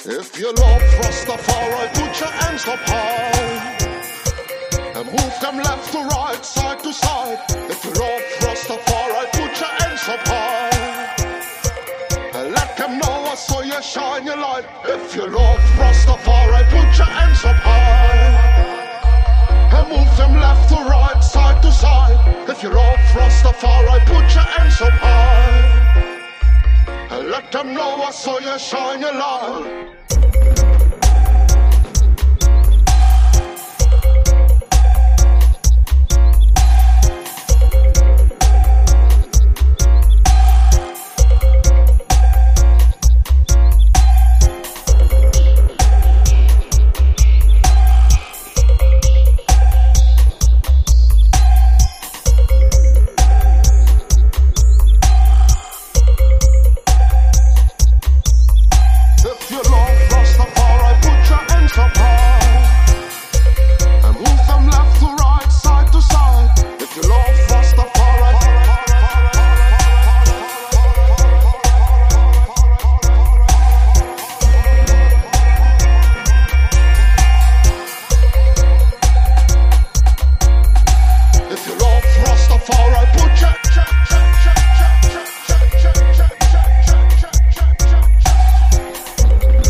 If you love Rastafari, put your hands up high and move them left to right, side to side. If you love Rastafari, put your hands up high and let them know I saw you shine your light. If you love Rastafari, put your hands up high and move them left to right, side to side. If you love Rastafari, put your hands up high and let them know I saw you shine your light. If you love